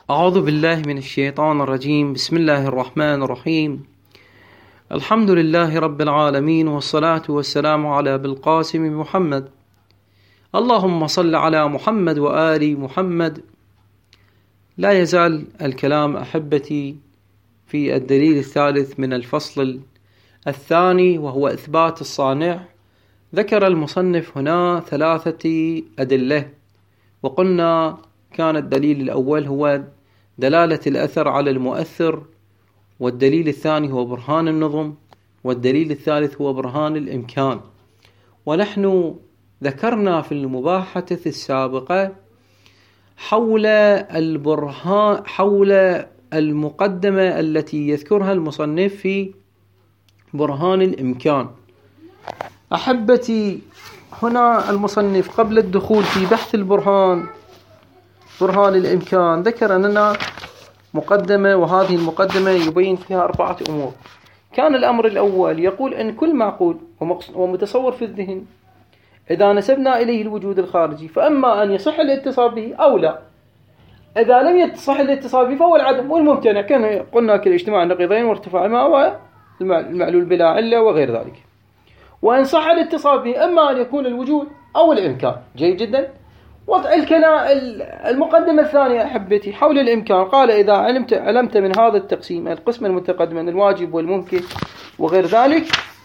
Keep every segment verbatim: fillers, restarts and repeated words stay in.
أعوذ بالله من الشيطان الرجيم. بسم الله الرحمن الرحيم. الحمد لله رب العالمين، والصلاة والسلام على بالقاسم محمد. اللهم صل على محمد وآل محمد. لا يزال الكلام أحبتي في الدليل الثالث من الفصل الثاني، وهو إثبات الصانع. ذكر المصنف هنا ثلاثة أدلة، وقلنا كان الدليل الأول هو دلالة الأثر على المؤثر، والدليل الثاني هو برهان النظم، والدليل الثالث هو برهان الإمكان. ونحن ذكرنا في المباحثة السابقة حول البرهان حول المقدمة التي يذكرها المصنف في برهان الإمكان. أحبتي، هنا المصنف قبل الدخول في بحث البرهان برهان الإمكان ذكر أننا مقدمة، وهذه المقدمة يبين فيها أربعة أمور. كان الأمر الأول يقول أن كل معقول ومتصور في الذهن إذا نسبنا إليه الوجود الخارجي فأما أن يصح الاتصال به أو لا. إذا لم يصح الاتصال به فهو العدم والممتنع، كان قلنا كالاجتماع النقيضين وارتفاع الماء والمعلول بلا علة وغير ذلك. وإن صح الاتصال به أما أن يكون الوجود أو الإمكان. جيد جدا. وضع الكلام المقدمة الثانية أحبتي حول الإمكان، قال إذا علمت علمت من هذا التقسيم القسم المتقدم من الواجب والممكن وغير ذلك،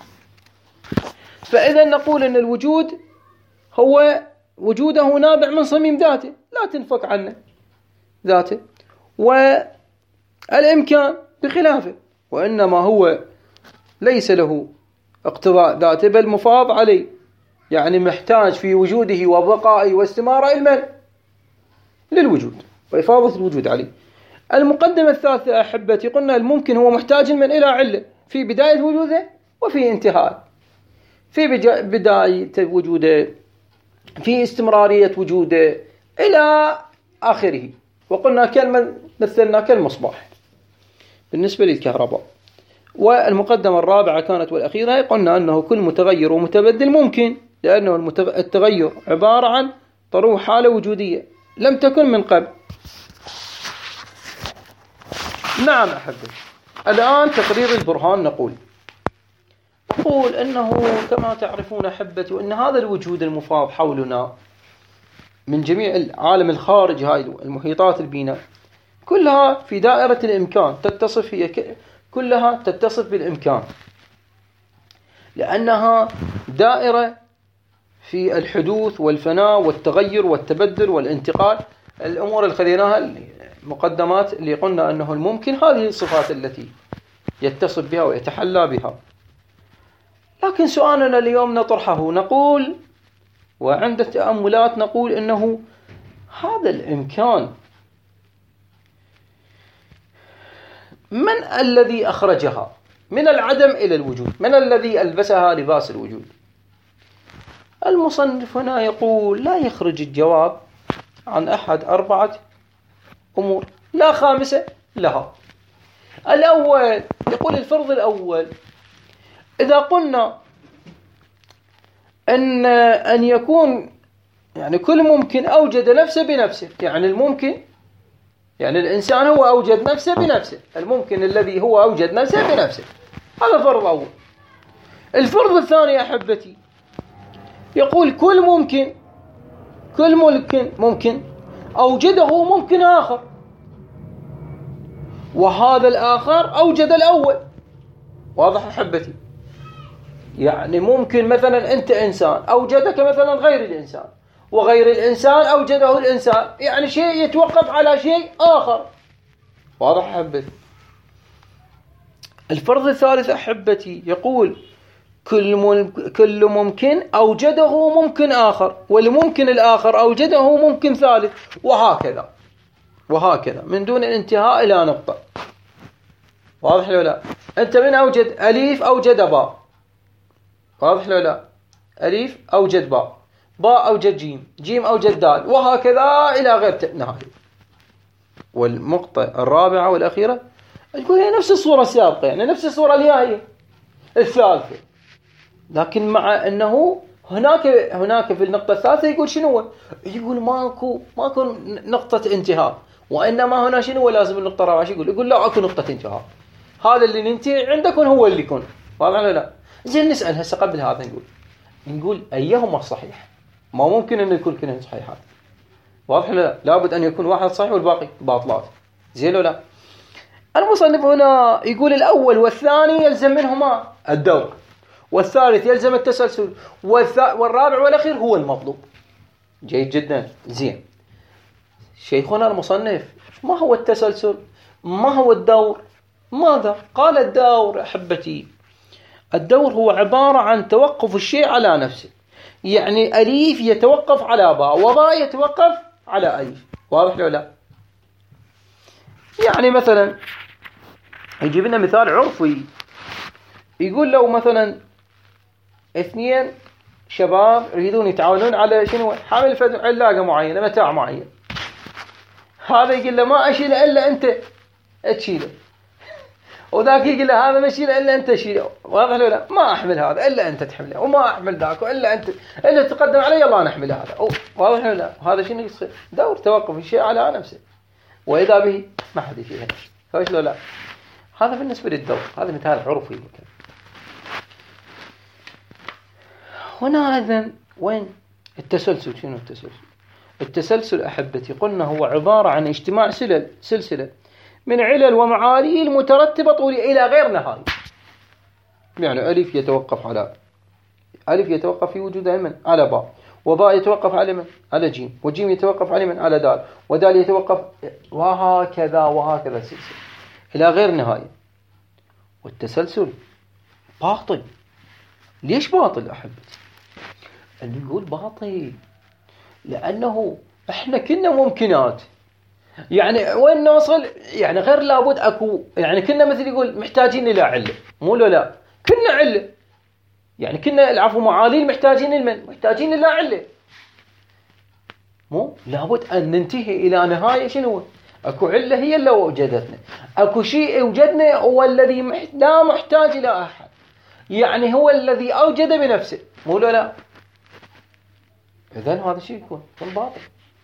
فإذا نقول أن الوجود هو وجوده نابع من صميم ذاته لا تنفك عنه ذاته، والإمكان بخلافه، وإنما هو ليس له اقتضاء ذاته بل مفاض عليه، يعني محتاج في وجوده وبقائه واستماره المن للوجود وإفاضة الوجود عليه. المقدمة الثالثة أحبتي قلنا الممكن هو محتاج من إلى علة في بداية وجوده وفي انتهاء، في بداية وجوده، في استمرارية وجوده إلى آخره. وقلنا كلمة مثلنا كالمصباح بالنسبة للكهرباء. والمقدمة الرابعة كانت والأخيرة قلنا أنه كل متغير ومتبدل ممكن، لأنه التغير عبارة عن طروح حالة وجودية لم تكن من قبل. نعم أحبتي، الآن تقرير البرهان. نقول نقول أنه كما تعرفون أحبتي أن هذا الوجود المفاض حولنا من جميع العالم الخارج، هاي المحيطات البيناء كلها في دائرة الإمكان تتصف، هي كلها تتصف بالإمكان، لأنها دائرة في الحدوث والفناء والتغير والتبدل والانتقال. الأمور اللي خذيناها المقدمات اللي قلنا أنه الممكن، هذه الصفات التي يتصف بها ويتحلى بها. لكن سؤالنا اليوم نطرحه، نقول وعند التأملات نقول أنه هذا الإمكان من الذي أخرجها من العدم إلى الوجود؟ من الذي ألبسها لباس الوجود؟ المصنف هنا يقول لا يخرج الجواب عن أحد أربعة أمور لا خامسة لها. الأول يقول الفرض الأول، إذا قلنا أن أن يكون يعني كل ممكن أوجد نفسه بنفسه، يعني الممكن يعني الإنسان هو أوجد نفسه بنفسه، الممكن الذي هو أوجد نفسه بنفسه، هذا فرض أول. الفرض الثاني أحبتي يقول كل ممكن كل ممكن ممكن أوجده ممكن آخر، وهذا الآخر أوجد الأول. واضح أحبتي؟ يعني ممكن مثلا أنت إنسان أوجدك مثلا غير الإنسان، وغير الإنسان أوجده الإنسان، يعني شيء يتوقف على شيء آخر. واضح أحبتي؟ الفرض الثالث أحبتي يقول كل ممكن, كل ممكن أوجده ممكن آخر، والممكن الآخر أوجده ممكن ثالث، وهكذا وهكذا من دون الانتهاء إلى نقطة. واضح لو لا؟ أنت من أوجد أليف أوجد باء، واضح لو لا؟ أليف أوجد باء، باء أوجد جيم، جيم أوجد دال، وهكذا إلى غير نهاية. والنقطة الرابعة والأخيرة يقول هي نفس الصورة السابقة، يعني نفس الصورة النهائية الثالثة، لكن مع أنه هناك هناك في النقطة الثالثة يقول شنو؟ يقول ماكو ماكو نقطة انتهاء، وإنما هنا شنو هو لازم النقطة الرابعة؟ يقول يقول لا أكو نقطة انتهاء، هذا اللي ننتهي عندكم هو اللي يكون. واضح ولا لا؟ زين نسأل هسه قبل هذا نقول نقول أيهما الصحيح؟ ما ممكن أن يكون كلهم صحيحات. واضح ولا لا؟ لابد أن يكون واحد صحيح والباقي باطلات. زين ولا لا؟ المصنف هنا يقول الأول والثاني يلزم منهما الدور، والثالث يلزم التسلسل، والرابع والأخير هو المطلوب. جيد جدا. زين شيخنا المصنف ما هو التسلسل؟ ما هو الدور؟ ماذا؟ قال الدور أحبتي، الدور هو عبارة عن توقف الشيء على نفسه، يعني أليف يتوقف على باء، وباء يتوقف على أليف. واضح ولا لا؟ يعني مثلا يجيب لنا مثال عرفي، يقول لو مثلا اثنين شباب يريدون يتعاونون على شنو؟ حامل علاقة معينة، متاع معين، هذا يقول له ما أشيل إلا أنت تشيله، وذاك يقول له هذا ما أشيل إلا أنت تشيله. واضح ولا لا؟ ما أحمل هذا إلا أنت تحمله، وما أحمل ذاك إلا أنت إلا تقدم علي يلا نحمل هذا. واضح ولا لا؟ هذا شنو يصير؟ دور توقف الشيء على نفسه، وإذا به ما حد يشيله. فايش لو لا؟ هذا بالنسبة للدور، هذا مثال عرفي. هنا إذن وين التسلسل؟ شنو التسلسل؟ التسلسل أحبتي قلنا هو عبارة عن اجتماع سلل سلسلة من علل ومعاليل مترتبة طول إلى غير نهاية. يعني ألف يتوقف على ألف يتوقف في وجود من على باء، وباء يتوقف على من على جيم، وجيم يتوقف على من على دال، ودال يتوقف، وهكذا وهكذا سلسلة إلى غير نهاية. والتسلسل باطل. ليش باطل أحبتي؟ اللي يقول باطل لأنه إحنا كنا ممكنات، يعني وين نوصل؟ يعني غير لابد أكو، يعني كنا مثل يقول محتاجين إلى علة، مو لا كنا علة، يعني كنا العفو معاليل محتاجين المن محتاجين إلى علة، مو لابد أن ننتهي إلى نهاية شنو؟ أكو علة هي اللي وجدتنا، أكو شيء وجدنا هو الذي لا محتاج إلى أحد، يعني هو الذي أوجد بنفسه، مو لا؟ إذن هذا شيء يكون باطل.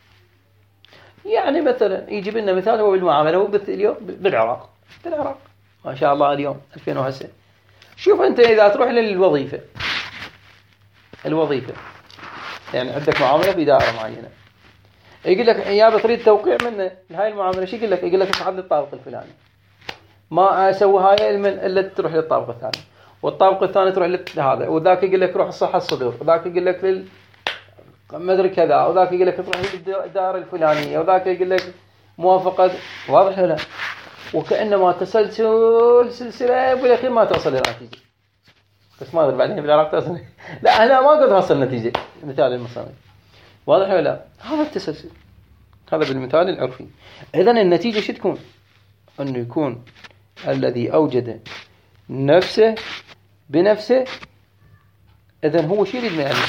يعني مثلا يجيب لنا مثال هو بالمعاملة، هو اليوم بالعراق بالعراق ما شاء الله اليوم ألفين وهسه، شوف أنت إذا تروح للوظيفة الوظيفة يعني عندك معاملة في دائرة معينة، يقول لك يا تريد توقيع من هاي المعاملة، شو يقول لك؟ يقول لك اصعد للطابق الفلاني، ما أسوي هاي من إلا تروح للطابق الثاني، والطابق الثاني تروح لهذا، وذاك يقول لك روح الصحة الصدور، وذاك يقول لك لل ما أدري كذا، وذاك يقول لك تروح للدار الفلانية، وذاك يقول لك موافقة. واضح ولا؟ وكأنما تسلسل سلسلة بالأخير ما توصل لنتيجة. بس ما أدري بعدين بالعراق توصل لا أنا ما قد وصل نتيجة. مثال المصنف واضح ولا؟ هذا التسلسل، هذا بالمثال العرفي. إذن النتيجة شو تكون؟ أنه يكون الذي أوجد نفسه بنفسه. إذن هو شو يريد يعني؟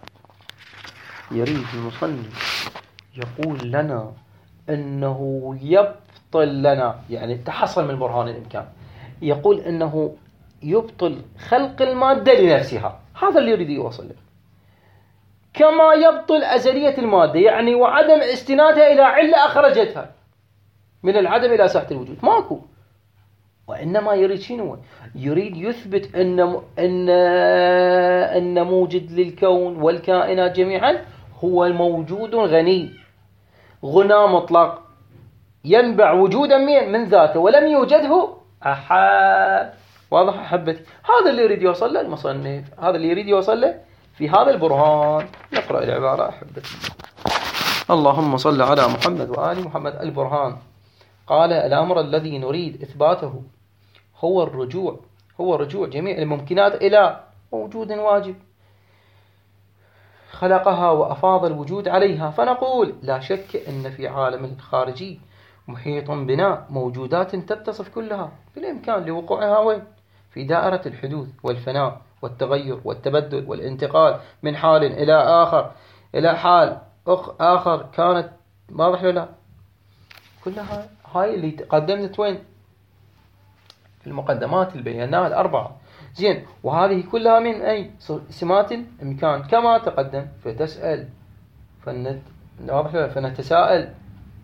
يريد المصنف يقول لنا أنه يبطل لنا، يعني تحصل من برهان الإمكان، يقول أنه يبطل خلق المادة لنفسها، هذا اللي يريد يوصل له، كما يبطل أزلية المادة، يعني وعدم استنادها إلى علة أخرجتها من العدم إلى ساحة الوجود، ماكو. وإنما يريد شنو؟ يريد يثبت أن أن أن موجد للكون والكائنات جميعا هو موجود غني، غنى مطلق، ينبع وجودا من من ذاته ولم يوجده أحد. واضح أحبتي؟ هذا اللي يريد يوصل له المصنف، هذا اللي يريد يوصل له في هذا البرهان. نقرأ العبارة أحبتي. اللهم صل على محمد وآل محمد. البرهان قال الأمر الذي نريد إثباته هو الرجوع هو رجوع جميع الممكنات إلى وجود واجب خلقها وأفاض الوجود عليها، فنقول لا شك أن في عالم الخارجي محيط بنا موجودات تتصف كلها بالإمكان لوقوعها وين؟ في دائرة الحدوث والفناء والتغير والتبدل والانتقال من حال إلى آخر إلى حال آخر كانت. واضح ولا؟ كلها هاي اللي قدمت وين؟ في المقدمات البيانات الأربعة. زين، وهذه كلها من أي سمات الإمكان كما تقدم. فتسأل فنت... فنتساءل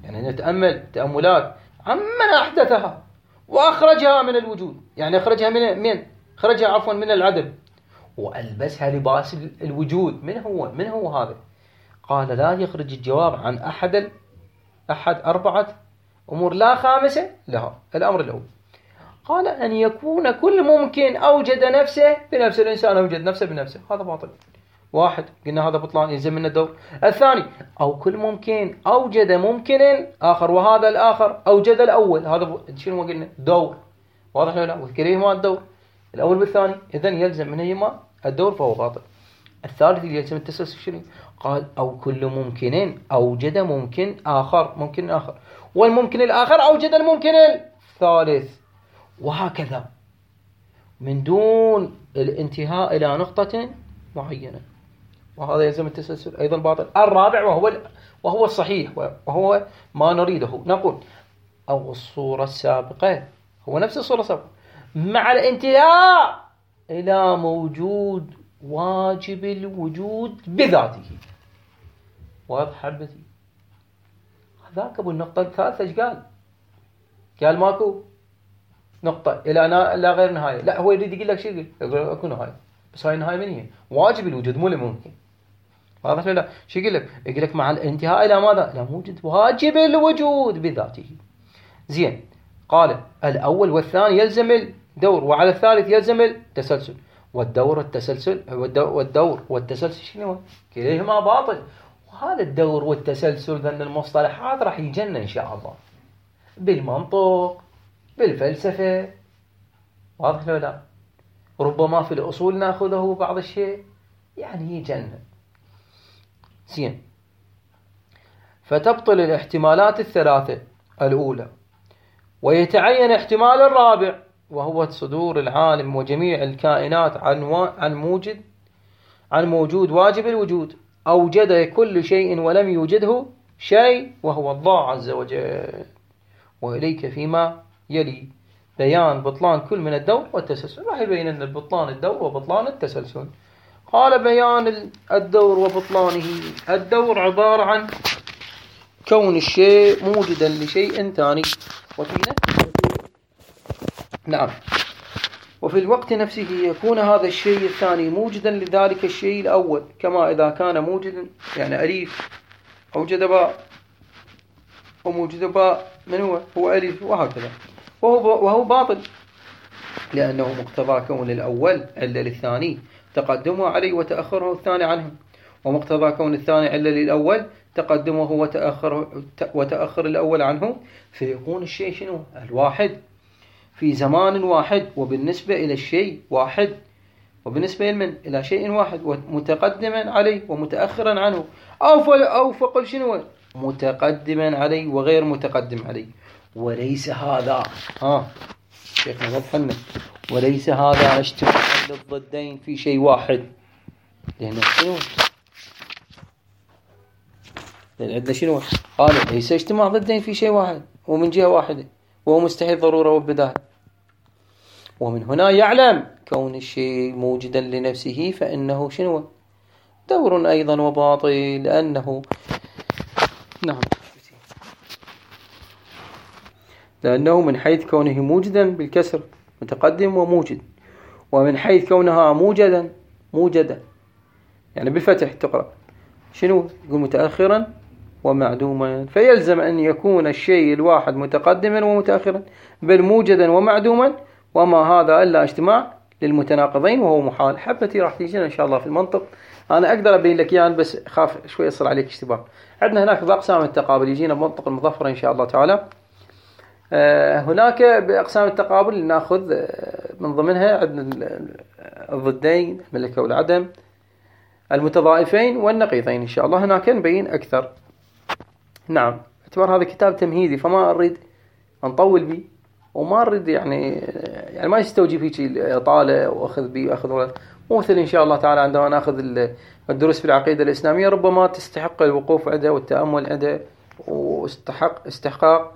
يعني نتأمل تأملات عمن أحدثها وأخرجها من الوجود، يعني أخرجها من من خرجها عفوا من العدم وألبسها لباس الوجود. من هو من هو هذا؟ قال لا يخرج الجواب عن أحد أحد أربعة أمور لا خامسة لها. الأمر الأول قال أن يكون كل ممكن أوجد نفسه بنفس الإنسان أوجد نفسه بنفسه، هذا باطل. واحد قلنا هذا بطلان يلزم من الدور. الثاني أو كل ممكن أوجد ممكن آخر وهذا الآخر أوجد الأول، هذا شنو قلنا؟ دور. واضح ولا لا؟ وذكرهما الدور الأول بالثاني، إذن يلزم منهما الدور فهو باطل. الثالث اللي يلزم التسلسل شنو؟ قال أو كل ممكن أوجد ممكن آخر ممكن آخر والممكن الآخر أوجد الممكن الثالث، وهكذا من دون الانتهاء إلى نقطة معينة، وهذا يلزم التسلسل أيضا باطل. الرابع وهو وهو الصحيح وهو ما نريده، نقول أو الصورة السابقة هو نفس الصورة السابقة مع الانتهاء إلى موجود واجب الوجود بذاته. واضح حبتي؟ هذاك أبو النقطة الثالثة ايش قال؟ قال ماكو نقطة إلى لا غير نهاية. لا هو يريد يقول لك شيء، يقول أكو نهاية، بس هاي النهاية من هي؟ واجب الوجود مو ممكن. واضح ولا لا؟ شو يقول لك؟ يقول لك مع الانتهاء إلى ماذا؟ إلى موجود واجب الوجود بذاته. زين. قال الأول والثاني يلزم الدور وعلى الثالث يلزم التسلسل، والدور والتسلسل والدور والتسلسل شنو؟ كليهما باطل. وهذا الدور والتسلسل ذن المصطلحات راح يجينا إن شاء الله بالمنطق بالفلسفة. واضح ولا لا؟ ربما في الأصول نأخذه بعض الشيء يعني يجينا. زين. فتبطل الاحتمالات الثلاثة الأولى ويتعين احتمال الرابع وهو صدور العالم وجميع الكائنات عن عن موجد عن موجود واجب الوجود أوجد كل شيء ولم يوجده شيء وهو الله عز وجل. وإليك فيما يلي بيان بطلان كل من الدور والتسلسل. راح يبين أن البطلان الدور وبطلان التسلسل. قال بيان الدور وبطلانه. الدور عبارة عن كون الشيء موجدا لشيء ثاني وفي نفسه نعم وفي الوقت نفسه يكون هذا الشيء الثاني موجدا لذلك الشيء الأول، كما إذا كان موجدا يعني أليف أوجد باء وموجد باء من هو هو أليف وهكذا. وهو, وهو باطل لأنه مقتضى كون الأول علة للثاني تقدمه عليه وتأخره الثاني عنه، ومقتضى كون الثاني علة للأول تقدمه وتأخر وتأخر الأول عنه، فيكون الشيء شنو؟ الواحد في زمان واحد وبالنسبة إلى الشيء واحد وبالنسبة لمن إلى شيء واحد ومتقدما عليه ومتأخرا عنه أو أو فقل شنو؟ متقدما عليه وغير متقدم عليه. وليس هذا ها شيخنا وضحنا وليس هذا اجتماع للضدين في شيء واحد، لأن شنو؟ لأن عندنا شنو؟ قال ليس اجتماع ضدين في شيء واحد ومن جهة واحدة وهو مستحيل ضرورة وبداهة. ومن هنا يعلم كون الشيء موجدا لنفسه فإنه شنو؟ دور أيضا وباطل، لأنه نعم لأنه من حيث كونه موجدا بالكسر متقدم وموجد، ومن حيث كونها موجدا موجدا يعني بالفتح تقرأ شنو؟ يقول متأخرا ومعدوما، فيلزم أن يكون الشيء الواحد متقدما ومتأخرا بل موجدا ومعدوما، وما هذا إلا اجتماع للمتناقضين وهو محال. حبتي راح تيجينا إن شاء الله في المنطق، أنا أقدر أبين لك يعني بس خاف شوي يصل عليك اشتباه. عندنا هناك بأقسام التقابل يجينا بمنطق المظفر إن شاء الله تعالى. آه هناك بأقسام التقابل نأخذ آه من ضمنها عندنا الضدين الملكة والعدم المتضائفين والنقيضين إن شاء الله، هناك نبين أكثر. نعم اعتبر هذا كتاب تمهيدي فما أريد نطول به وما أريد يعني يعني ما يستوجب فيك إطالة وأخذ به وأخذ ولا مثل إن شاء الله تعالى عندما نأخذ الدروس في العقيدة الإسلامية ربما تستحق الوقوف عندها والتأمل عندها واستحق استحقاق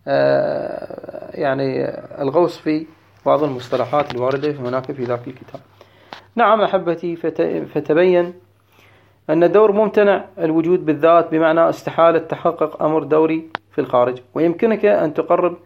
يعني الغوص في بعض المصطلحات الواردة هناك في ذاك الكتاب. نعم أحبتي فتبين أن الدور ممتنع الوجود بالذات، بمعنى استحالة تحقق أمر دوري في الخارج. ويمكنك أن تقرب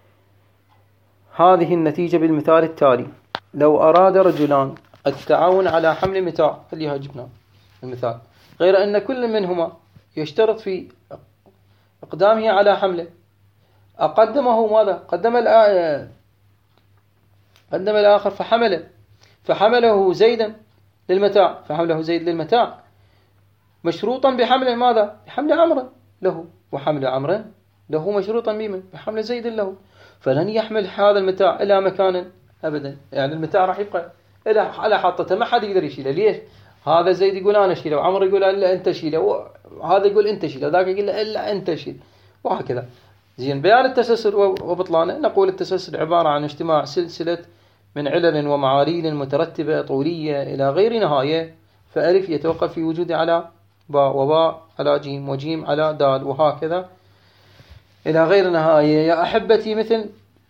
هذه النتيجة بالمثال التالي: لو أراد رجلان التعاون على حمل متاع، اللي جبنا المثال، غير أن كل منهما يشترط في إقدامه على حمله، أقدمه ماذا؟ قدم الآخر قدم الآخر فحمله فحمله زيدا للمتاع فحمله زيد للمتاع مشروطا بحمله ماذا؟ بحمل عمرو له، وحمل عمرو له مشروطا بمن؟ بحمل زيد له. فلن يحمل هذا المتاع إلى مكان أبدا، يعني المتاع راح يبقى إلى على حطته، ما حد يقدر يشيله. ليش؟ هذا زيد يقول أنا أشيله، وعمرو يقول إلا أنت شيله، وهذا يقول أنت شيله، وذاك يقول إلا أنت شيله، وهكذا. زين، بيان التسلسل وبطلانه. نقول التسلسل عبارة عن اجتماع سلسلة من علل ومعاليل مترتبة طولية إلى غير نهاية، فألف يتوقف في وجود على باء، وباء على جيم، وجيم على دال، وهكذا إلى غير نهاية. يا أحبتي، مثل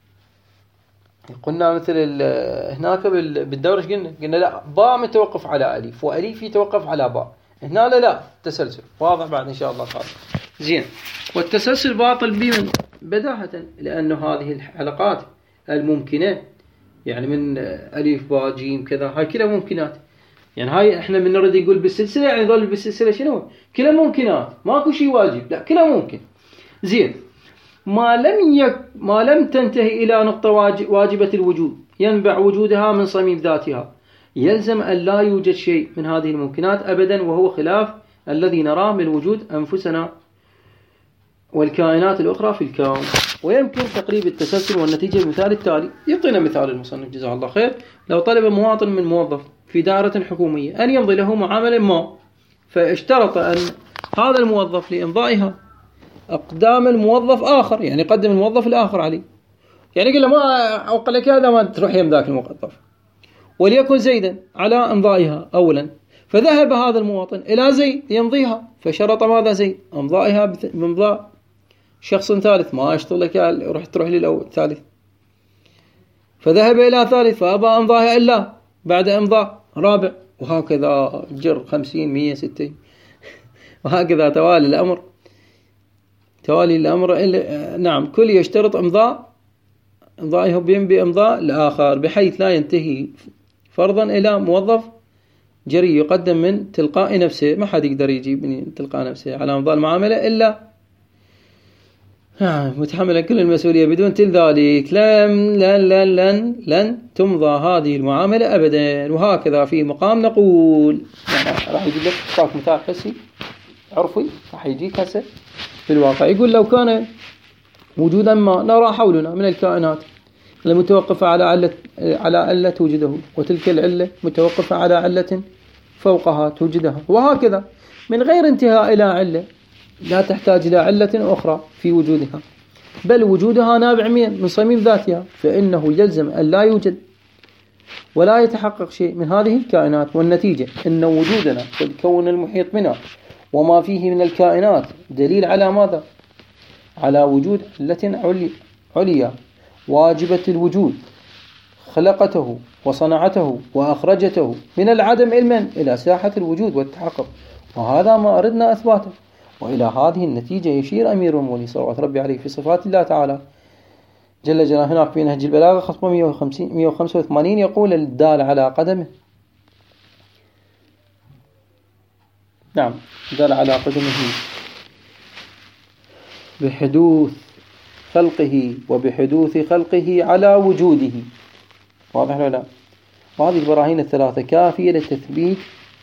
قلنا مثل هناك بالدورة قلنا قلنا لا، باء متوقف على ألف، وألف يتوقف على باء. هنا لا لا تسلسل واضح بعد إن شاء الله تعالى. زين، والتسلسل باطل بمن؟ بداهة، لأنه هذه الحلقات الممكنة، يعني من ألف باء جيم كذا، هاي كلها ممكنات. يعني هاي احنا من نريد نقول بالسلسلة، يعني ظل بالسلسلة شنو؟ كلها ممكنات، ماكو شيء واجب، لا كلها ممكن. زين، ما لم يك ما لم تنتهي إلى نقطة واجبة الوجود ينبع وجودها من صميم ذاتها، يلزم أن لا يوجد شيء من هذه الممكنات أبدا، وهو خلاف الذي نراه من وجود أنفسنا والكائنات الأخرى في الكون. ويمكن تقريب التسلسل والنتيجة بالمثال التالي. يعطينا مثال المصنف جزاه الله خير: لو طلب مواطن من موظف في دائرة حكومية أن يمضي له معاملة ما، فاشترط أن هذا الموظف لإمضائها أقدام الموظف آخر، يعني قدم الموظف الآخر عليه، يعني قل له ما أقول لك هذا ما تروح يم ذاك الموظف، وليكن زيدا على إمضائها أولا، فذهب هذا المواطن إلى زيد يمضيها، فشرط ماذا؟ زيد إمضائها بإمضاء شخص ثالث، ما أشتغل لك روح تروح للأول ثالث، فذهب إلى ثالث فأبى إمضائها إلا بعد إمضاء رابع، وهكذا جر خمسين مية ستين وهكذا توالي الأمر توالي الأمر. نعم، كل يشترط إمضاء إمضائه بإمضاء الآخر، بحيث لا ينتهي فرضا إلى موظف جري يقدم من تلقاء نفسه، ما حد يقدر يجيب من تلقاء نفسه على إمضاء المعاملة إلا متحملا كل المسؤولية. بدون ذلك لن لن لن لن لن تمضى هذه المعاملة أبدا. وهكذا في مقام نقول، يعني راح يجيب لك طاق مثال حسي عرفي، راح يجيك هسه في الواقع. يقول لو كان وجودا ما نرى حولنا من الكائنات المتوقفة على علة على علة توجده، وتلك العلة متوقفة على علة فوقها توجدها، وهكذا من غير انتهاء إلى علة لا تحتاج إلى علة أخرى في وجودها، بل وجودها نابع من صميم ذاتها، فإنه يلزم أن لا يوجد ولا يتحقق شيء من هذه الكائنات. والنتيجة أن وجودنا في الكون المحيط بنا وما فيه من الكائنات دليل على ماذا؟ على وجود علة عليا واجبة الوجود، خلقته وصنعته وأخرجته من العدم علما إلى ساحة الوجود والتحقق، وهذا ما أردنا أثباته. وإلى هذه النتيجة يشير أمير المؤمنين صلوات ربي عليه في صفات الله تعالى جل جلاله هناك في نهج البلاغة خطوة مئة وخمسة وثمانين، يقول الدال على قدمه، نعم دال على قدمه بحدوث خلقه وبحدوث خلقه على وجوده. واضح ولا لا؟ وهذه البراهين الثلاثة كافية للتثبيت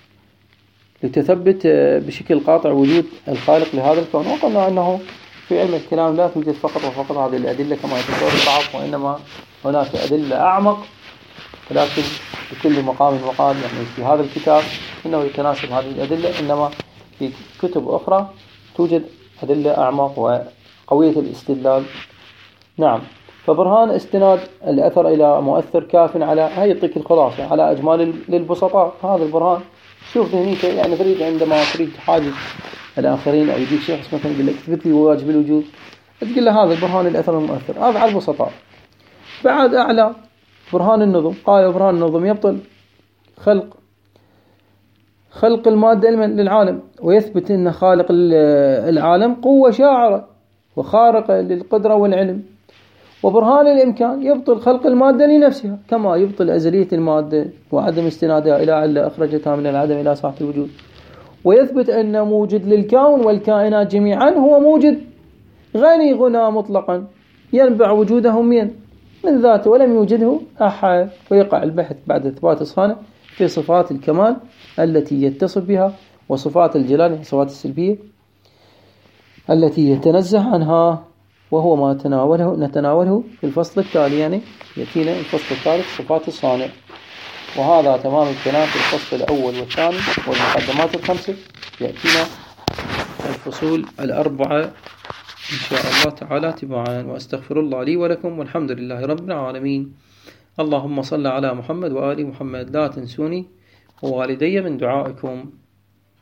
لتثبت بشكل قاطع وجود الخالق لهذا الكون. وقلنا أنه في علم الكلام لا توجد فقط وفقط هذه الأدلة كما يتصور البعض، وإنما هناك أدلة أعمق، ولكن بكل مقام مقال. يعني في هذا الكتاب إنه يتناسب هذه الأدلة، إنما في كتب أخرى توجد أدلة أعمق وقوية الاستدلال. نعم، فبرهان استناد الأثر إلى مؤثر كاف على هاي يعطيك الخلاصة على أجمال للبسطاء. هذا البرهان شوف هنيك، يعني تريد عندما تريد تحاجز الآخرين أو يجيك شخص مثلا يقول لك اثبت لي واجب الوجود، تقول له هذا البرهان الأثر المؤثر، هذا على البسطاء. بعد أعلى برهان النظم، قال برهان النظم يبطل خلق خلق المادة للعالم، ويثبت أن خالق العالم قوة شاعرة وخارقة للقدرة والعلم. وبرهان الإمكان يبطل خلق المادة لنفسها، كما يبطل أزلية المادة وعدم استنادها إلى علة أخرجتها من العدم إلى ساحة الوجود. ويثبت أن موجد للكون والكائنات جميعا هو موجد غني غنى مطلقا ينبع وجوده من من ذاته ولم يوجده أحد. ويقع البحث بعد إثبات الصانع في صفات الكمال التي يتصف بها، وصفات الجلال الصفات السلبية التي يتنزه عنها، وهو ما نتناوله نتناوله في الفصل التالي. يعني يأتينا الفصل الثالث صفات الصانع، وهذا تمام الكلام في الفصل الأول والثاني والمقدمات الخمسة. يأتينا الفصول الأربعة إن شاء الله تعالى تباعا. وأستغفر الله لي ولكم، والحمد لله رب العالمين. اللهم صل على محمد وآل محمد. لا تنسوني ووالدي من دعائكم.